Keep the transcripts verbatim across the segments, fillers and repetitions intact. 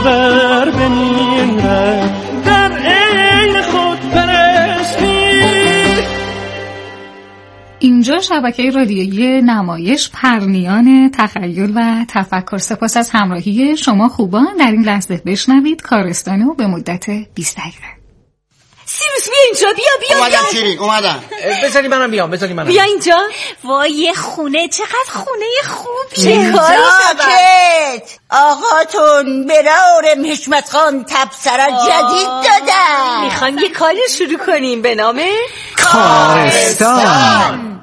بر بمیره در عین خود پرستی. اینجا شبکه رادیویی نمایش پرنیان تخیل و تفکر. سپاس از همراهی شما خوبان. در این لحظه بشنوید کارستانو به مدت بیست دقیقه. سیروس بیا اینجا، بیا بیا اومدم بیا. شیرین اومدم. بذاری منم بیام، بذاری منم بیا اینجا. وای خونه چقدر خونه خوب. چه کاری ساکت. آقاتون به رارم حشمت خان تبصره جدید دادن. میخوان یه کاری شروع کنیم به نام کارستان.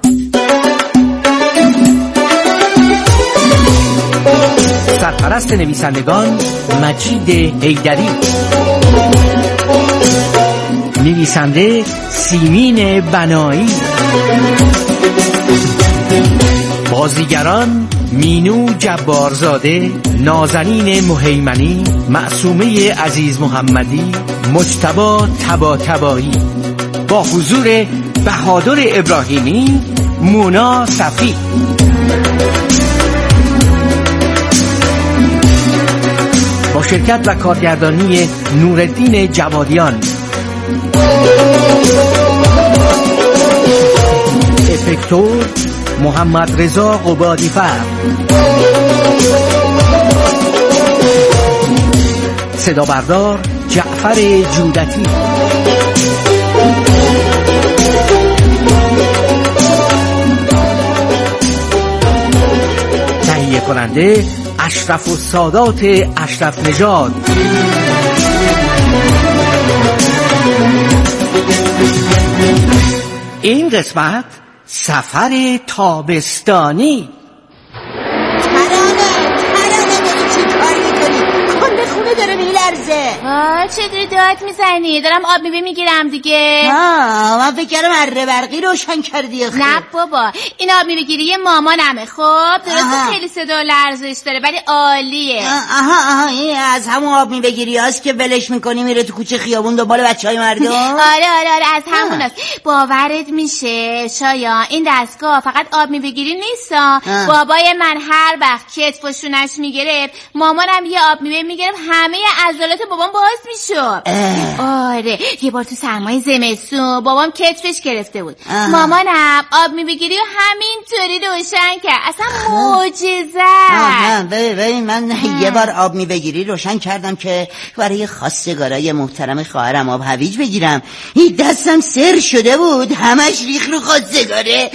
سرپرست نویسندگان مجید حیدری، نویسنده سیمین بنایی، بازیگران مینو جبارزاده، نازنین مهیمنی، معصومه عزیز محمدی، مجتبی طباطبایی، با حضور بهادر ابراهیمی، مونا صفی. با شرکت و کارگردانی نورالدین جوادیان. افکتور محمد رضا قبادی‌فر. صدا بردار جعفر جودتی. تهیه کننده اشرف السادات اشرف نژاد. این قسمت سفر تابستانی. ترانه ترانه داری چی کار میکنی؟ کل خونه داره میلرزه. آه چطوری داد میزنی؟ دارم آب میوه میگیرم دیگه. آه من فکر کردم اره برقی روشن کردی. نه بابا این آب میوه گیری مامانمه. خب درسته خیلی صدا و لرزش داره ولی عالیه. آها آها این از همون آب میوه گیری هاست که ولش میکنی میره تو کوچه خیابون دنبال بچهای مردم. آره آره آره از همون هست. باورت میشه شایان این دستگاه فقط آب میوه گیری نیست. بابای من هر وقت کتف و شونش میگرفت مامانم یه آب میوه میگرفت همه عضلات بابام باز میشد. آره یه بار تو سرمای زمستون بابام کتفش گرفته بود. اه. مامانم آب میوه‌گیری و همینطوری روشن کرد. اصلا معجزه. آها ببین ببین من اه. یه بار آب میوه‌گیری روشن کردم که برای خواستگارای محترم خواهرم آب هویج بگیرم. این دستم سر شده بود همش ریخ رو خواستگاره.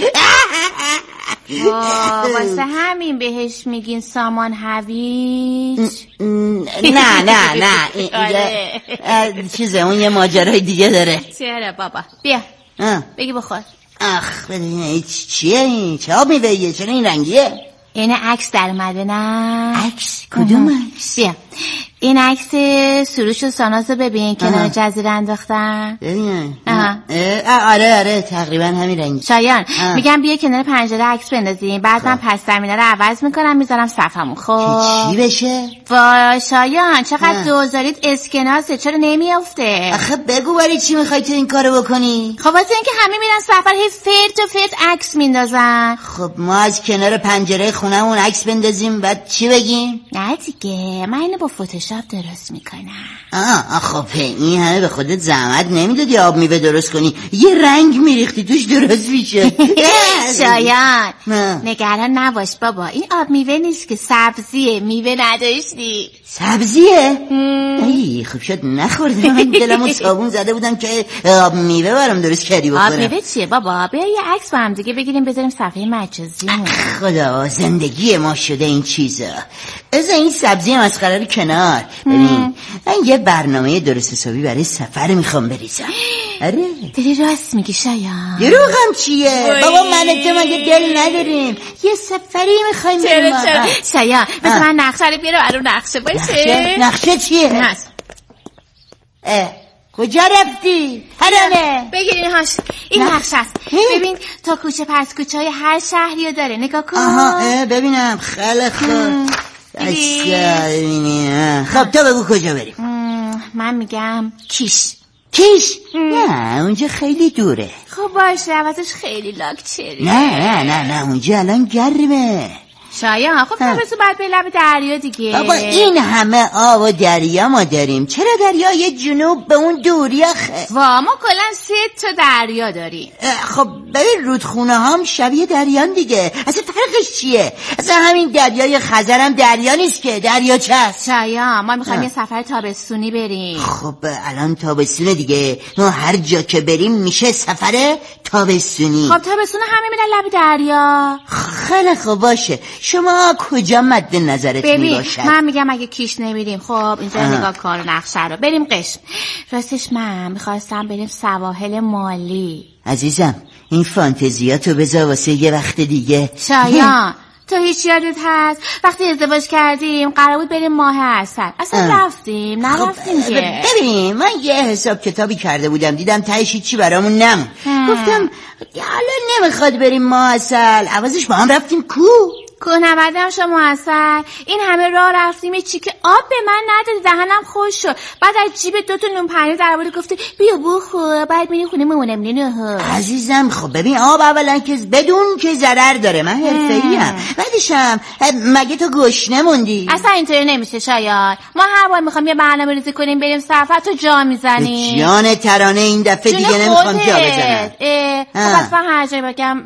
واسه همین بهش میگین سامان هویج؟ نه نه نه این چیزه اون یه ماجرای دیگه داره. چرا بابا بیا بگی بخور. آخ بدین چیه این؟ چه آب میوهیه؟ چرا این رنگیه؟ این عکس در اومده نه؟ عکس؟ کدوم عکس؟ بیا این عکس سروش و ساناز ببین کنار جزیره انداختن. ببین آره آره تقریبا همین رنگ. شایان اه. میگم بیا کنار پنجره عکس بندازیم بعد من پس زمینه رو عوض میکنم میذارم صفمون. خب چی بشه؟ وا شایان چقدر دوزاریت اسکناسه چرا نمیافته؟ آخه بگو برای چی میخوای تو این کارو بکنی؟ خب واسه اینکه همه میرن سفر هی فرت و فرت عکس میندازن. خب ما از کنار پنجره خونمون عکس بندازیم بعد چی بگیم؟ نه دیگه من اینو با فتوشاپ درست میکنم. آه خب این همه به خودت زحمت نمیدادی آب میوه درست کنی یه رنگ میریختی توش درست میشه. شایان نگران نباش بابا این آب میوه نیست که سبزیه میوه نداشتی. سبزیه؟ ای خب شد نخوردم من دلمو صابون زده بودم که آب میوه برام درست کردی بخورم. آب میوه چیه بابا بیا یه عکس با هم دیگه بگیریم بذاریم صفحه مجازی. خدا زندگی ما شده این چیزا. از این سبزی مسخره رو کنار. ببین من یه برنامه درست حسابی برای سفر میخوام بریزم. آره داری راست میگی شایان. دروغم چیه؟ بابا من تو مگه دل نداریم یه سفری میخوایم بریم. شایان مثل من نقشه رو بیارو ارو نقشه باشه. نقشه, نقشه چیه؟ نقشه اه کجا رفتی؟ هرانه بگیر این هاش این نقشه است. ببین تا کوچه پس کوچه های هر شهری رو داره نگاه کن. آها ببینم خیلی خوب. خب تو بگو کجا بریم؟ من میگم کیش. کیش؟ نه اونجا خیلی دوره. خب باشه عوضش خیلی لاکچری. نه نه نه نه اونجا الان گرمه. شایان خب تابستون بعد به لب دریا دیگه. بابا این همه آب و دریا ما داریم، چرا دریای جنوب به اون دوری آخه؟ وا ما کلا سه تا دریا داریم. خب ببین رودخونه هم شبیه دریان دیگه، اصلا فرقش چیه؟ اصلا همین دریای خزر هم دریا نیست که، دریاچه است. شایان ما میخوایم یه سفر تابستونی بریم. خب الان تابستونه دیگه، ما هر جا که بریم میشه سفر تابستونی. خب تابستون همه میرن لب دریا. خیلی خوب باشه، شما کجا مد نظرت میباشد؟ ببین من میگم اگه کیش نمیریم خب اینجا نگاه کن نقشه رو بریم قشم. راستش من میخواستم بریم سواحل مالی. عزیزم این فانتزیاتو بذار واسه یه وقت دیگه. شایان تو هیچ یادت هست وقتی ازدواج کردیم قرار بود بریم ماه عسل اصلا اه. رفتیم نرفتیم خب که. ببین من یه حساب کتابی کرده بودم دیدم تهش چی برامون نمون، گفتم حالا نمیخواد بریم ماه عسل، عوضش با هم رفتیم کو کوهنوردی هم شما عسل. این همه راه رفتیم یه چیک آب به من ندادی، دهنم خوش شد. بعد از جیب دو تا نون پنیر در آوردی گفتی بیا بخور بعد میریم خونه مامانم. نه عزیزم خب ببین آب اولا که بدون که ضرر داره، من حرفه‌ایم، بعدشم مگه تو گشنه موندی؟ اصلا اینطوری نمیشه شایان، ما هر بار میخوام یه برنامه ریزی کنیم بریم سفر تو جا میزنی. جان ترانه این دفعه دیگه نمیخوام جا بزنم. خب اصلا هر جایی بگم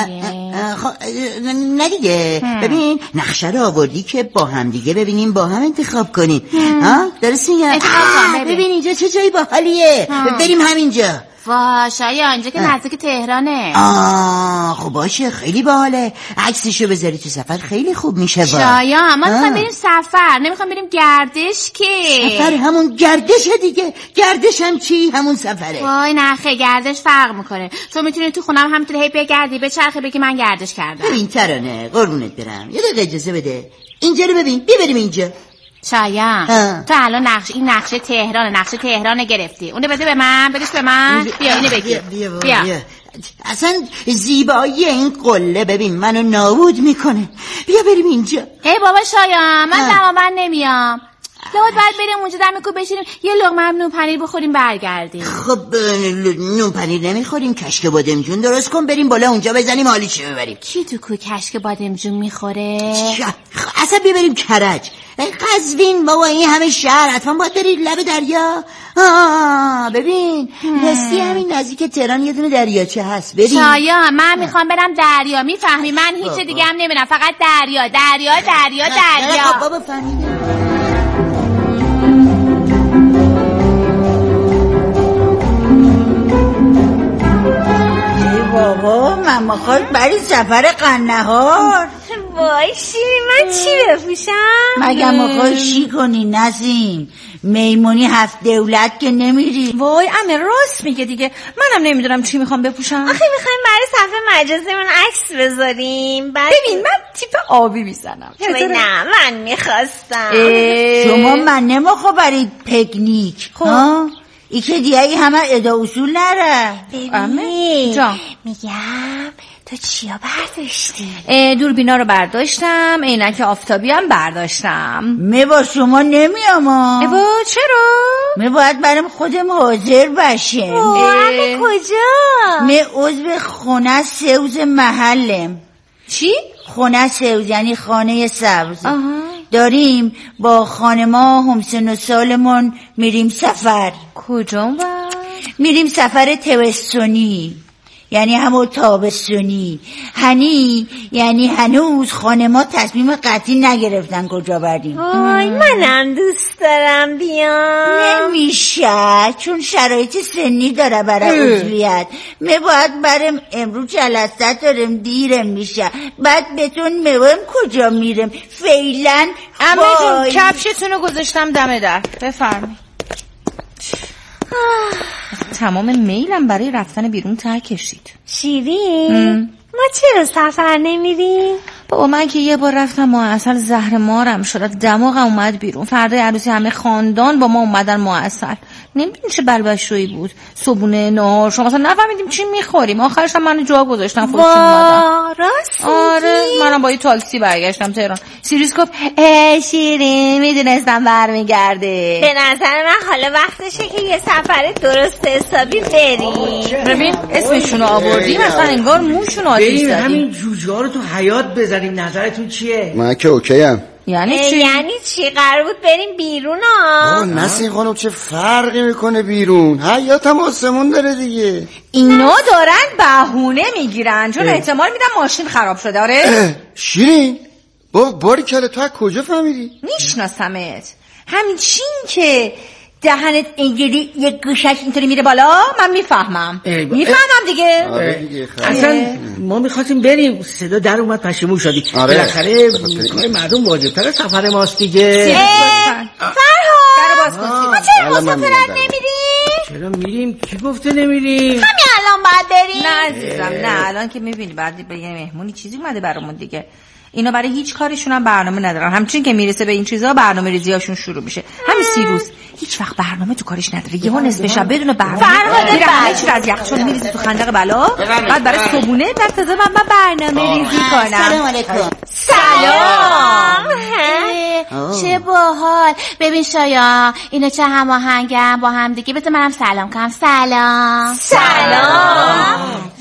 نه دیگه. ببین نقشه رو آوردی که با هم دیگه ببینیم با هم انتخاب کنیم. ها درست میگم؟ ببین اینجا چه جایی باحالیه، بریم همینجا. وا شایان اینجا که نزدیک تهرانه. آه خب باشه خیلی باحاله، عکسشو بذاری تو سفر خیلی خوب میشه. شایان ما میخوایم بریم سفر نمیخوام بریم گردش که. سفر همون گردشه دیگه، گردش هم چی؟ همون سفره. وای نخه گردش فرق میکنه، تو میتونی تو خونم همینطوری هی بگردی به چرخه بگی من گردش کردم. ببین ترانه قربونت برم یه دقیقه اجازه بده، اینجا رو ببین، بیا بریم اینجا. شایان تو الان نقشه این نقشه تهران نقشه تهران گرفتی، اونو بده به من، بدش به من. بیا اینو بگیر. بیا, بیا, بیا. بیا. اصلا زیبایی این قله ببین منو نابود میکنه. بیا بریم اینجا. ای بابا شایان من دماوند نمیام، لابد باید بریم اونجا دم کو بشینیم یه لقمه هم نون پنیر بخوریم برگردیم. خب نون پنیر نمیخوریم، کشک بادمجون درست کن بریم بالا اونجا بزنیم حالیشو ببریم. کی تو کو کشک بادمجون میخوره؟ اصلا ببریم کرج قزوین، بابا این همه شهر حتما باید برید لب دریا. آه ببین راستی همین نزدیک تهران یه دونه دریاچه هست بریم. شایان من میخوام برم دریا، میفهمی؟ من هیچ دیگه هم نمیدونم، فقط دریا دریا دریا دریا. خب بابا فهمیدم. بابا من میخواد برای سفر قندهار. وای شیری من چی بپوشم؟ مگه میخوای چی کنی نسیم؟ میمونی هفت دولت که نمیری. وای امه راست میگه دیگه، منم نمیدونم چی میخوام بپوشم. آخه میخوایم برای صفحه مجازی من عکس بذاریم. بعد ببین من تیپ آبی میزنم. نه من میخواستم. شما من نمیخوا برید پکنیک. خب ای که دیگه همه ادا اصول نره. ببین جا میگم تو چیا برداشتی؟ دوربینا رو برداشتم، عینک آفتابی هم برداشتم. می با شما نمیام. با چرا؟ می باید برام خودم حاضر باشیم. همه کجا؟ می عضو خونه سوز محلم. چی؟ خونه سوز یعنی خانه سبز. آها. داریم با خانما همسن و سالمون میریم سفر. کجا با؟ میریم سفر تابستونی یعنی همون تابستونی. هنی یعنی هنوز خانما تصمیم قطعی نگرفتن کجا بریم. وای منم دوست دارم بیام. نمیشه چون شرایط سنی داره برای عضویت. می باید برم امروز جلسه دارم دیرم میشه، بعد بهتون میگم کجا میرم. فعلا عمه جون کفشتون رو گذاشتم دم در، بفرمایید. تمام میلم برای رفتن بیرون ته کشید. شیرین ما چرا سفر نمیریم؟ بابا من که یه بار رفتم ماه عسل زهر مارم شد، دماغم اومد بیرون. فردای عروسی همه خاندان با ما اومدن ماه عسل. نمیدونی چه بلبشویی بود، صبونه نهار شما اصلا نفهمیدیم چی میخوریم. آخرش هم منو جا گذاشتن خودشون اومدن. راست آره منم با یه تاکسی برگشتم تهران. سیریز گفت ای شیرین میدونستم برمیگرده. به نظر من حالا وقتشه که یه سفر درست حسابی بریم. ببین اسمشونو آوردیم مثلا انگار موشونو آتیش زدیم. همین جوجه ها رو تو حیاط بزن ببریم. نظرتون چیه؟ من که اوکی ام. یعنی چی؟ یعنی چی؟ قرار بود بریم بیرون ها. نسیم خانم چه فرقی میکنه بیرون؟ حیات هم آسمون داره دیگه. اینا دارن بهونه میگیرن چون احتمال میدم ماشین خراب شده. آره شیرین با باری کله تو از کجا فهمیدی؟ میشناسمت. همچین که دهنت اینجوری یک گوشش اینطوری میره بالا من میفهمم. میفهمم دیگه. آره دیگه. اصلا ما میخواستیم بریم صدا در اومد پشیمون شدی. آره. بالاخره کار مردم واجب‌تر سفر ماست دیگه. فرهاد در باز کن. ما چرا مسافرت نمیریم؟ چرا میریم؟ کی گفته نمیریم؟ همین الان باید بریم. نه عزیزم نه الان که میبینی بعد به یه مهمونی چیزی اومده برامون دیگه. اینا برای هیچ کارشون هم برنامه ندارن. همچین که میرسه به این چیزا برنامه ریزیاشون شروع میشه. همین سیروس هیچ وقت برنامه تو کارش نداره. یهو نصف شب بدون برنامه میره همه چی از یخچال میریزه تو خندق بلا. بعد برای صبونه در تازه من برنامه ریزی کنم. سلام علیکم. سلام. چه باحال. ببین شایا اینا چه هماهنگن با هم دیگه. بذار منم سلام کنم. سلام. سلام.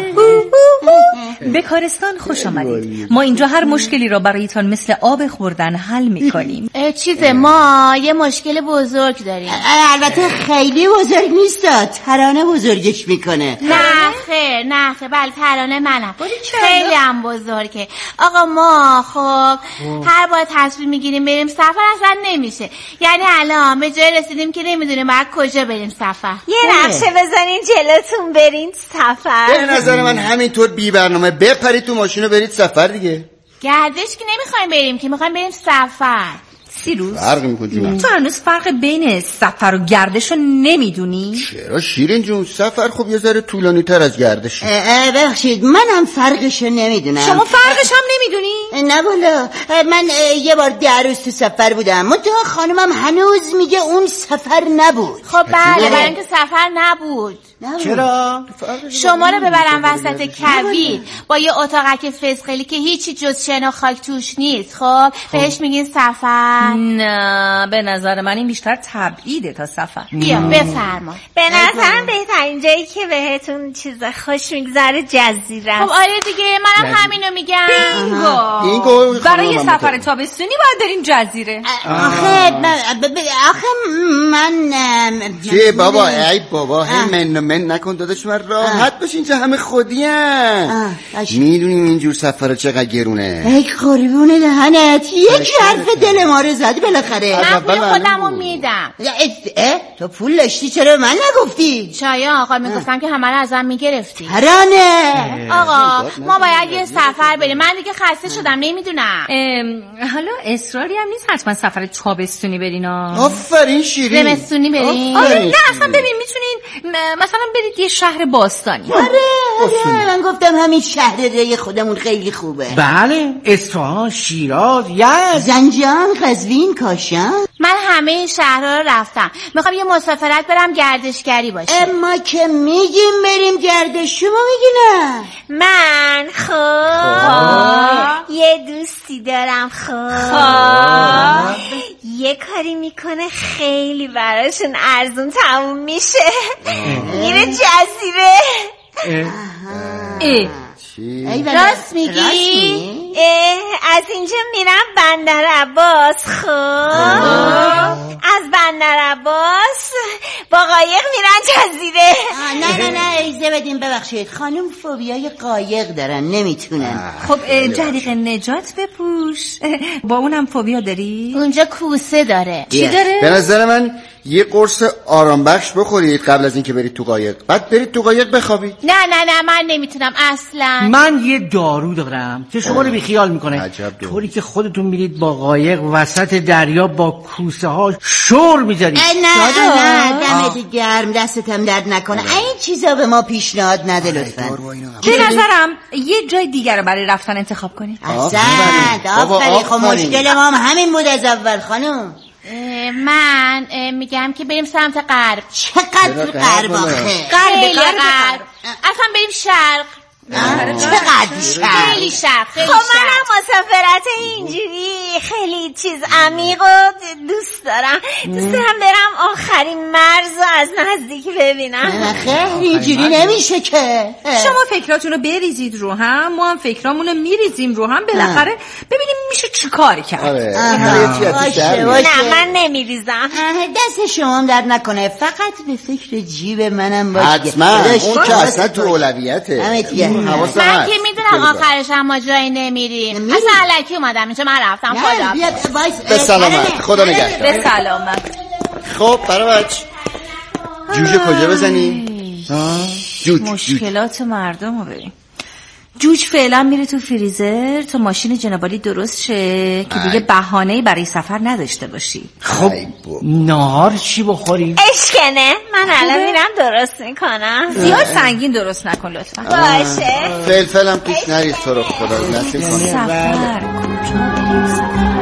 به کارستان خوش آمدید. ما اینجا هر مشکلی را برایتان مثل آب خوردن حل میکنیم. چیز ما یه مشکل بزرگ داریم. البته خیلی بزرگ نیست، ترانه بزرگش میکنه. نه خیر نه خیر بله ترانه منم. خیلی هم بزرگه. آقا ما خب هر بار تصمیم میگیریم بریم سفر اصلا نمیشه. یعنی الان به جای رسیدیم که نمیدونیم باید کجا بریم سفر. یه نقشه بزنین جلوتون برین سفر. به نظر من همینطور بی برنامه بپرید تو ماشین و برید سفر دیگه. گردش که نمیخوایم بریم که میخوایم بریم سفر. سیروس فرق میکنه. تو هنوز فرق بین سفر و گردش رو نمیدونی؟ چرا شیرین جون؟ سفر خب یه ذره طولانی تر از گردش. ببخشید منم فرقشو نمیدونم. شما فرقش هم نمیدونی؟ نه والا من یه بار ده روز تو سفر بودم. منتها خانمم هنوز میگه اون سفر نبود. خب بله برای اینکه سفر نبود. چرا؟ شما رو ببرم وسط کویر با یه اتاقک فسقلی که هیچی جز شن و خاک توش نیست. خب بهش میگین سفر؟ نه به نظر من این بیشتر تبعیده تا سفر. بیا بفرما. به نظرم بهترین جایی که بهتون چیز خوش میگذره جزیره. خب آره دیگه منم همینو میگم. بینگو. برای سفر تابستونی باید بریم جزیره. آخه آخه من چیه بابا؟ ای بابا هم من من نکن داداش من راحت باشین چه همه خودیم. میدونیم اینجور سفر چقدر گرونه. ای قربون دهنت یک حرف دل ما رو زدی بالاخره. من پول خودمو میدم. تو پول داشتی چرا من نگفتی؟ شایا آقا میگفتم که همه رو ازم میگرفتی. ترانه آقا ما باید یه سفر بریم. من دیگه خسته شدم نمیدونم. حالا اصراری هم نیست حتما سفر تابستونی برین. آفرین شیرین. زمستونی بریم. آره نه اصلا ببین میتونین مثلا برید یه شهر باستانی. آره آره من گفتم همین شهر ری خودمون خیلی خوبه. بله اصفهان، شیراز، یزد، زنجان، قزوین، کاشان. من همه این شهرها رو رفتم. میخوام یه مسافرت برم گردشگری باشه. ما که میگیم بریم گردش شما میگی نه؟ من خب یه دوستی دارم خب یه کاری میکنه خیلی براشون ارزون تموم میشه. میره جزیره. ای راست میگی؟ از اینجا میرم بندر عباس. خب از بندر عباس با قایق میرن جزیره. نه نه نه ایزه بدیم ببخشید خانم فوبیای قایق دارن نمیتونن. خب جریق نجات بپوش. با اونم فوبیا داری؟ اونجا کوسه داره. چی داره؟ به نظر من یه قرص آرام بخش بخورید قبل از اینکه برید تو قایق، بعد برید تو قایق بخوابید. نه نه نه من نمیتونم اصلا. من یه دارو دارم که شما رو بیخیال میکنه. طوری که خودتون میرید با قایق وسط دریا با کوسه ها شور میذارید. نه نه دمت گرم دستتم درد نکنه. این چیزا به ما پیشنهاد نده لطفا. به نظرم یه جای دیگر رو برای رفتن انتخاب کنید. احسنت آفرین. خب مشکل ما هم همین بود از اول خانم. من میگم که بریم سمت غرب. چقدر غرب آخه؟ خیلی غرب. اصلا بریم شرق. چقدر شرق؟ خیلی شرق. خیلی خب منم مسافرت اینجوری خیلی چیز عمیق و دوست دارم. دوست دارم برم آخرین مرز رو از نزدیک ببینم. خیلی اینجوری نمیشه که. شما فکراتونو بریزید رو هم، ما هم فکرامونو میریزیم رو هم، بالاخره ببینیم میشه چی کار کرد. آره. نه من نمیریزم. دست شما هم درد نکنه، فقط به فکر جیب منم باشه. حتما اون که اصلا تو اولویته. من که میدونم آخرش هم ما جایی نمیریم. اصلا علکی اومدم اینجا، من رفتم. خدا به سلامت. خدا نگهدار. به سلامت. خب برای بچه جوجه کجا بزنیم؟ جوج مشکلات مردم رو بریم. جوج فعلا میره تو فریزر تا ماشین جنابالی درست شه که دیگه بهانه‌ای برای سفر نداشته باشی. خب نهار چی بخوریم؟ اشکنه من الان میرم درست میکنم. زیاد سنگین درست نکن لطفا. باشه. فلفل هم توش نریز تو رو خدا. نسیم کنم سفر کجا بریم سفر؟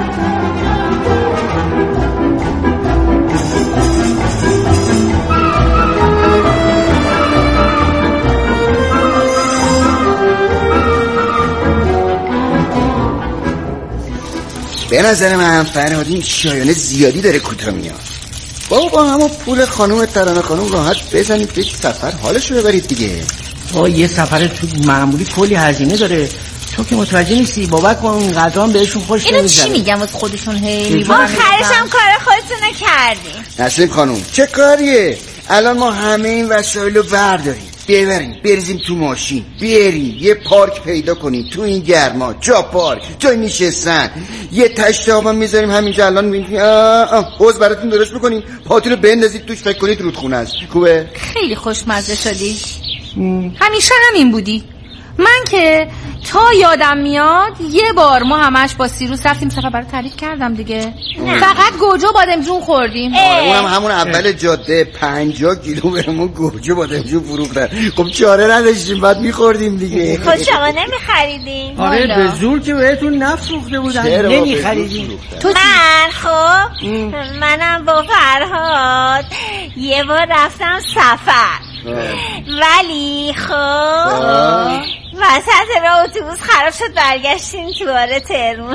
به نظر من فرهاد این شایانه زیادی داره کوتاه میاد. بابا با همون پول خانوم ترانه خانوم راحت بزنید یک سفر حالشو ببرید دیگه. با یه سفر تو معمولی کلی هزینه داره، تو که متوجه نیستی. بابک اون قدران بهشون خوش نمیزنه. اینو چی میگم از خودشون هی آخرش هم کار خودتونو کردیم. نسیم خانوم چه کاریه؟ الان ما همه این وسایلو برداریم ببریم بریزیم تو ماشین، بیاریم یه پارک پیدا کنیم تو این گرما، جا پارک، جای نشستن، یه تشت آب هم میذاریم همینجا. الان میبینیم حوض براتون درست میکنیم، پاتون رو بندازید توش، فکر کنید رودخونه است. خوبه؟ خیلی خوشمزه شدی. همیشه همین بودی. من که تا یادم میاد یه بار ما همش با سیروس رفتیم سفر، برای تعریف کردم دیگه. نه. فقط گوجه بادمجون خوردیم. آره اونم همون اول جاده پنجاه کیلو بهمون گوجه بادمجون فروختن. خب چاره نداشتیم بعد میخوردیم دیگه. خب شما نمیخریدین؟ آره به زور که بهتون نفروخته بودن نمیخریدین. من خب منم با فرهاد یه بار رفتم سفر، ولی خب وسط راه اتوبوس خراب شد، برگشتیم تواره تهرون.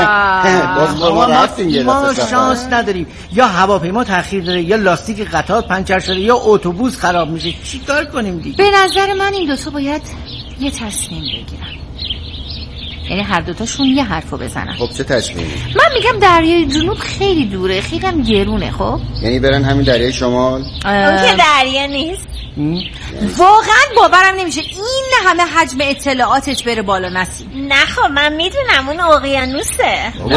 ما شانس نداریم، یا هواپیما تاخیر داره یا لاستیک قطار پنچر شده یا اتوبوس خراب میشه. چی کار کنیم دیگه؟ به نظر من این دوتا باید یه تصمیم بگیرن، یعنی هر دوتاشون یه حرفو بزنن. خب چه تصمیمی؟ من میگم دریای جنوب خیلی دوره، خیلی هم گرونه. خب یعنی برن همین دریای شمال؟ اون که دریا نیست. واقعا باورم نمیشه این همه حجم اطلاعاتش بره بالا. نسیم نه خب من میدونم اون اقیانوسه. بابا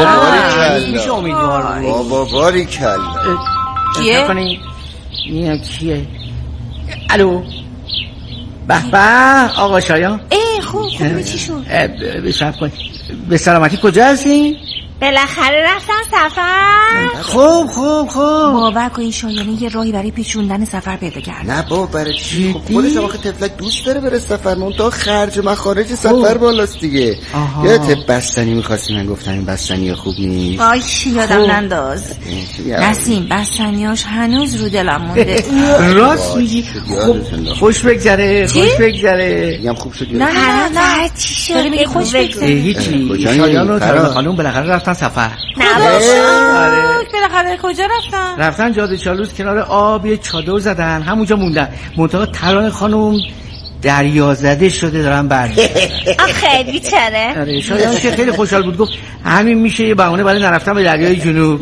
باری کلا بابا باری کلا کیه؟ این کیه؟ الو به به آقا شایان. ای خوب خوب چی شد؟ بشرف کن به سلامتی. کجا هستی؟ بالاخره رفتن سفر. خوب خوب خوب. باور کن این شایانه یه راهی برای پیچوندن سفر پیدا کرد. نه بابا برای چی؟ خب خودش آخه تفلک دوست داره بره سفر، من تا خرج مخارج سفر بالاست دیگه. یادت بستنی می‌خواستی من گفتم این بستنی خوب نیست. آی یادم ننداز. نسیم بستنیاش هنوز رو دلم مونده. راست میگی. خب خوش بگذره خوش بگذره. میگم خوب شد. نه نه نه چی شد؟ داری میگی خوش بگذره. هیچی. شایان و ترانه خانم بالاخره رفتن سفر. نه بالاخره کجا رفتن؟ رفتن جاده چالوس کنار آب یه چادر زدن، همونجا موندن. منتها ترانه خانم دریا زده شده دارن برمیگردن. خیلی بیچاره. آره شایان که خیلی خوشحال بود، گفت همین میشه یه بهونه برای نرفتن به دریای جنوب.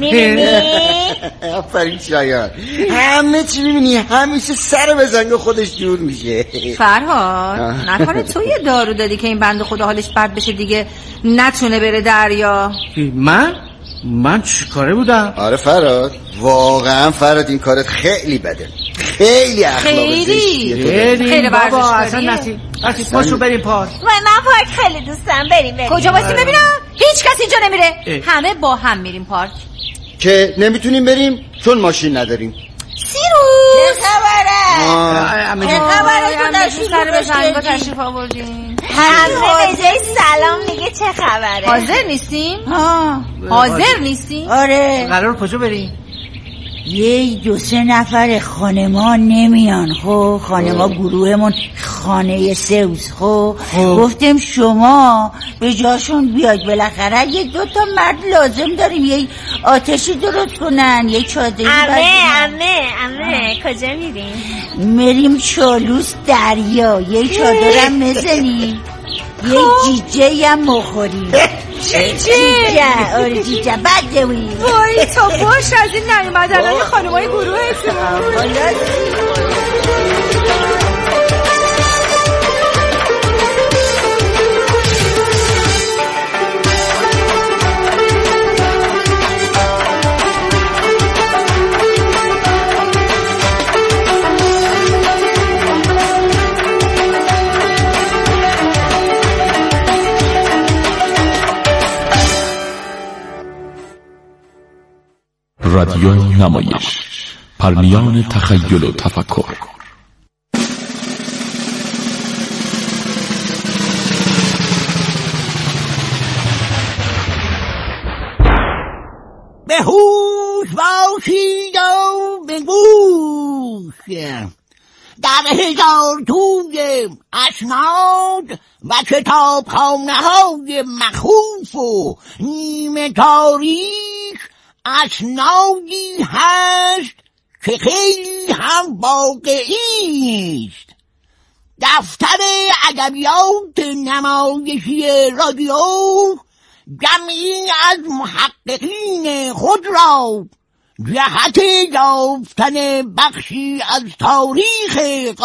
آفرین شایان، همه چی میبینی همیشه سر بزنگ خودش جور میشه. فرهاد نکنه تو یه دارو دادی که این بنده خدا حالش بد بشه دیگه نتونه بره دریا؟ من؟ من چی کاره بودم؟ آره فرهاد واقعا فرهاد این کارت خیلی بده، خیلی اخلاق زشتیه. خیلی خیلی بابا اصلا نسیم نسیم پاشو بریم پارک. من پارک خیلی دوست دارم، بریم بریم. کجا واسه ببینم؟ هیچ کس اینجا نمیره. اه. همه با هم میریم پارک. که نمیتونیم بریم چون ماشین نداریم. سیروس چه خبره؟ چه خبره؟ تو سر به زنگا تشریف آوردین. همه به جای سلام میگه چه خبره؟ حاضر نیستیم؟ ها حاضر نیستیم؟ آره. قرار کجا بریم؟ یه دو سه نفر خانما نمیان. خب خانما گروهمون خانه سوز. خب گفتم شما به جاشون بیاید، بالاخره یک دو تا مرد لازم داریم، یک آتشی درست کنن، یک چادری امه امه امه کجا میریم؟ میریم چالوس دریا، یک چادرم بزنیم، یک جیجه هم مخوریم. جیجه؟ آره جیجه بده وی. وای تا باش از این نیومدنهای خانمای گروهتون. رادیو نمایش، پرمیان تخیل و تفکر. به هوش باشید و به گوش، در هزار توی اسناد و کتابخانه های مخوف و نیمه تاریخ اسنادی هست که خیلی هم واقعی است. دفتر ادبیات نمایشی رادیو جمعی از محققین خود را جهت یافتن بخشی از تاریخ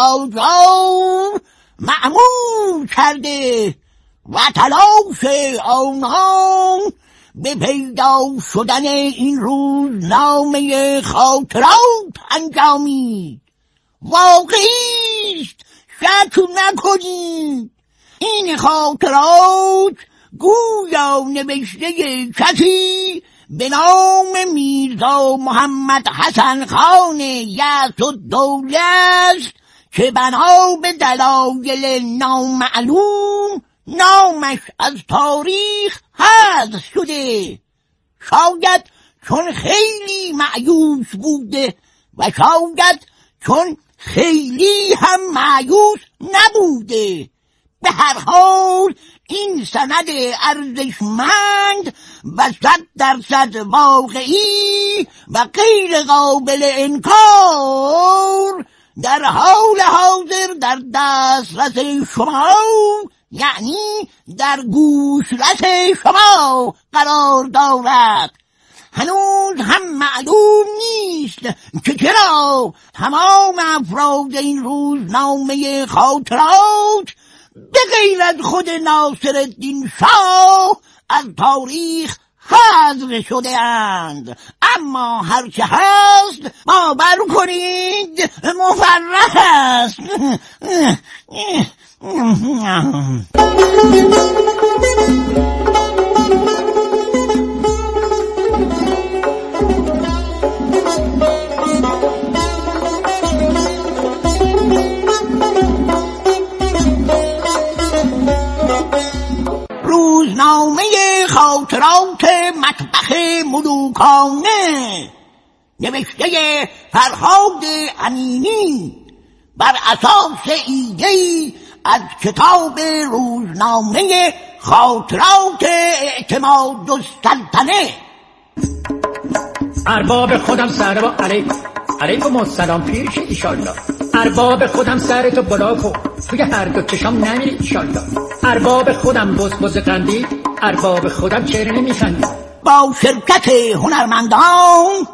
قاجار مأمور کرده و تلاش آنها به پیدا شدن این روزنامه خاطرات انجامید. واقعی است، شک نکنید. این خاطرات گویا نوشته کسی به نام میرزا محمد حسن خان یزدالدوله است که بنا به دلایل نامعلوم نامش از تاریخ حذف شده. شاید چون خیلی مایوس بوده و شاید چون خیلی هم مایوس نبوده. به هر حال این سند ارزشمند و صد درصد واقعی و غیر قابل انکار در حال حاضر در دسترس شما، یعنی در گوشرس شما قرار دارد. هنوز هم معلوم نیست که چرا تمام افراد این روزنامه خاطرات به غیر از خود ناصرالدین شاه از تاریخ حذف شده اند. اما هرچه هست باور کنید مفرح است. روزنامه خاطرات مطبخ ملوکانه نوشته فرهاد امینی بر اساس ایده‌ای از کتاب روزنامه خاطرات اعتمادالسلطنه. ارباب خودم سر با علیکم علیکم السلام پیش ایشالله. ارباب خودم سرتو بلا کن، توی هر دو چشام نمیری ایشالله. ارباب خودم بز بز قندی، ارباب خودم چهره نمیخندی. با شرکت هنرمندان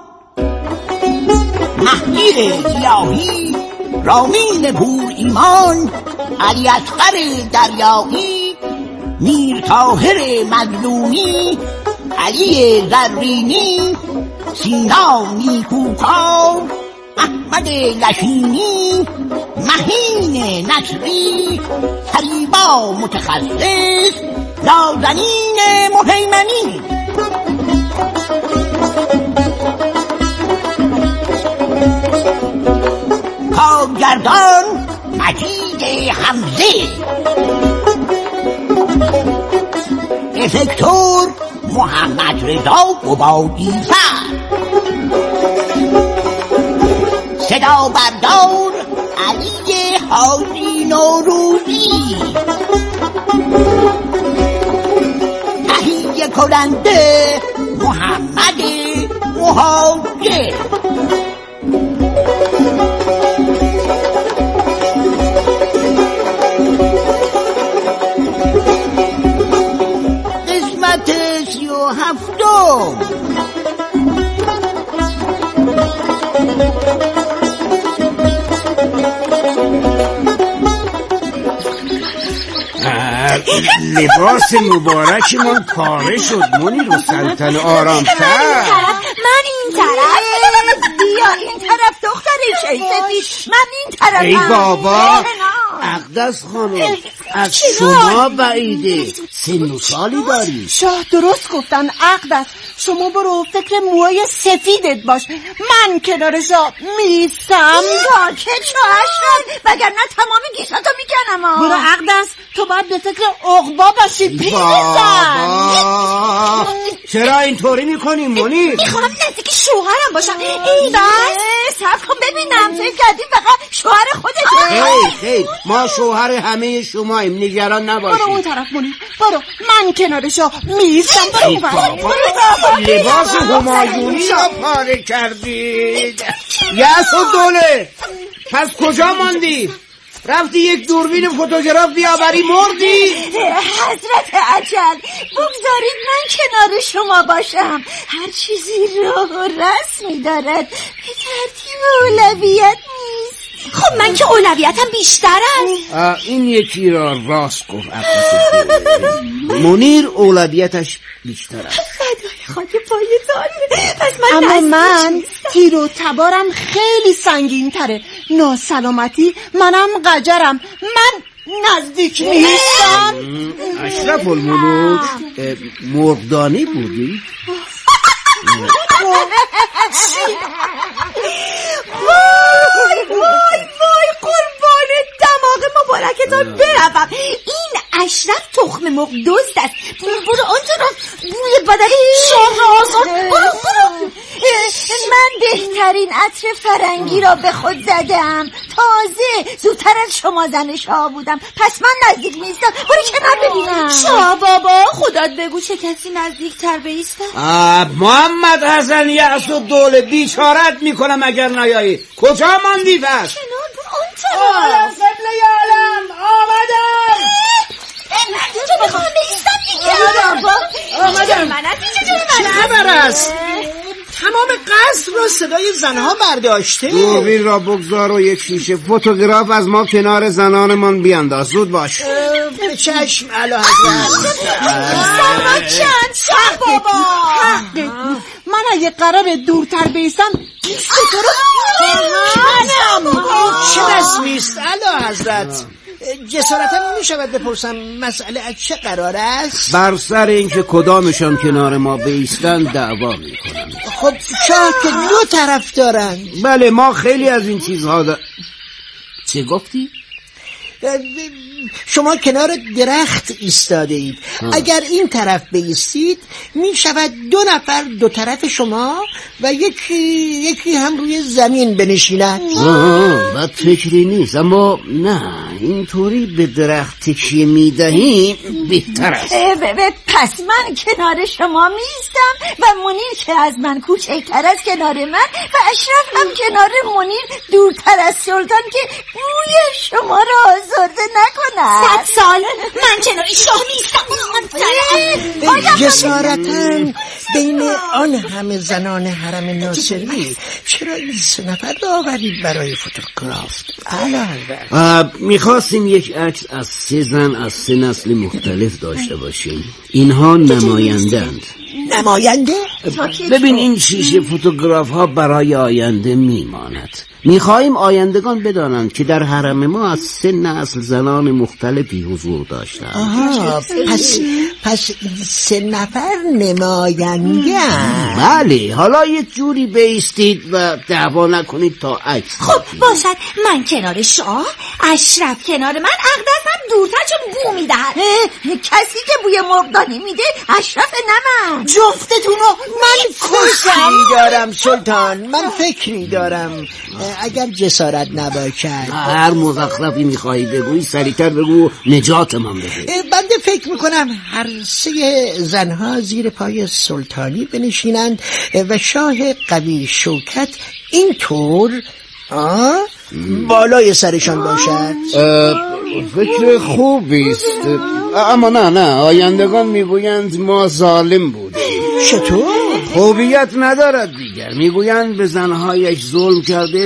مهدی گیاهی، رامین پور ایمان، علی اصغر دریایی، میر طاهر مظلومی، علی زرینی، سینا نیکوکار، احمد لشینی، مهین نصری، فریبا متخصص، نازنین مهیمنی. کارگردان مجید حمزه، افکتور محمد رضا قبادی فر، صدا بردار علی حاجی نوروزی تهیه کننده محمد مهاجر. قسمت سی و هفتم. لباس مبارکمون پاره شد منیر و سلطن آرامتر. من این طرف بیا این طرف دختر شیطتی، من این طرف. ای بابا اقدس خانم از شما بعیده، سن و سالی داری. شاه درست گفتن اقدس، شما برو فکر موهای سفیدت باش، من کنار شاه میستم. ساکت شو اشرف، وگرنه تمام گیساتو میکنم. برو اقدس، تو باید به فکر عقبا باشی پیرزن. چرا اینطوری میکنی منیر؟ میخوام نزدیک شوهرم باشم. ای بس صبر کن ببینم، فکر کردیم فقط شوهر خودته. خیلی خیلی ما شوهر همه شماییم، نگران نباشید. برو اون طرف منیر، برو، من کنار شاه میستم. برو برو لباس همایونی را پاره کردید. یأس و دوله، پس کجا ماندی؟ رفتی یک دوربین فوتوگراف بیاوری مردی؟ حضرت عجل بگذارید من کنار شما باشم. هر چیزی راه و رسمی دارد، به ترتیب اولویت نیست. خب من که اولویتم بیشتر است. این یکی را راست گفت. منیر اولویتش بیشتر است. فدای خاک پایتان. پس من اما من تیر و تبارم خیلی سنگین تره، ناسلامتی منم قجرم، من نزدیک نیستم. اشرف الملوک مرغدانی بودی؟ وای وای وای قربان دماغ مبارکتان بروم. این اشرف تخم مرغ دزد است. برو آن طرف بوی بدن شاه آزاد. برو برو. من بهترین عطر فرنگی را به خود زدم، تازه زودتر از شما زن شاه بودم، پس من نزدیک نیستم. برو کنار ببینم. شاه بابا خودت بگو چه کسی نزدیک تر بیسته. محمد حسن یأس و دوله بیچارت میکنم اگر نیایی. کجا ماندی پس؟ کنار برو آن طرف. آلم قبله یعلم آمدم. من اینجا بخوام بیستم دیگه. آمدم. من از اینجا جای من چه خبر است؟ تمام قصر رو صدای زنها برداشته. دوربین را بگذار و یک شیشه فوتوگراف از ما کنار زنانمان بیانداز. زود باش. به چشم اعلی حضرت. سلام چند شاه بابا. من اگه قرار دورتر بیستم بیست تو رو منم. چه رسمیست اعلی حضرت؟ جسارتم می شود بپرسم مسئله از چه قرار است؟ بر سر اینکه کدامشان کنار ما بیستن دعوا می کنن. خب شاه که دو طرف دارن. بله ما خیلی از این چیزها دا... چه گفتی؟ شما کنار درخت ایستاده اید. اگر این طرف بایستید می شود دو نفر دو طرف شما و یکی یکی هم روی زمین بنشینند. بد فکری نیست، اما نه اینطوری به درخت تکیه می دهیم بهتر است. پس من کنار شما میستم و منیر که از من کوچکتر از کنار من و اشرف هم کنار منیر دورتر از سلطان که بوی شما را آزرده نکنه. صد سال من کنار شاه میستم. جسارتاً بین آن همه زنان حرم ناصری چرا این سه نفر را آورید برای فوتوگراف؟ علا میخواستیم یک عکس از سه زن از سه نسل مختلف داشته باشیم. اینها نمایندند. نماینده؟ ببین این شیشه فوتوگراف ها برای آینده میماند. میخواهیم آیندگان بدانند که در حرم ما از سه نسل زنان مختلفی حضور داشتند. آها پس پس سه نفر نماینده. بله حالا یک جوری بیستید و دعوا نکنید تا عکس. خب باشد من کنار شاه، اشرف کنار من، اقدس هم دورتر چون بو میدهد. کسی که بوی مرغدانی میده اشرف نه من. جفتتون رو من فکری دارم سلطان، من فکری دارم. اگر جسارت نباشد هر مزخرفی میخوایی بگوی سریعتر بگو نجاتمان بده. بنده فکر میکنم هر سه زنها زیر پای سلطانی بنشینند و شاه قوی شوکت اینطور آه بالای سرشان باشد. فکر خوبی است، اما نه نه آیندگان میگویند ما ظالم بودیم. چطور؟ خوبیت ندارد دیگر، میگویند به زنهایش ظلم کرده